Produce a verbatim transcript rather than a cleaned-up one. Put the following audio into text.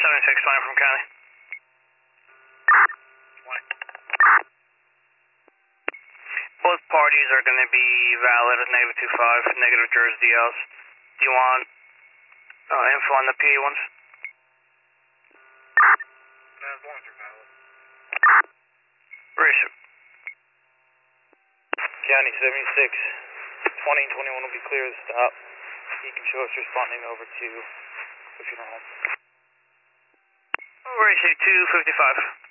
seventy-six twenty from county. Both parties are going to be valid at negative two five, negative Jersey D Ls. Do you want uh, info on the P A ones? No, as long as they're valid. Racer. County seventy-six, twenty and twenty-one will be clear to stop. You can show us responding over to the funeral home. Racer two fifty-five.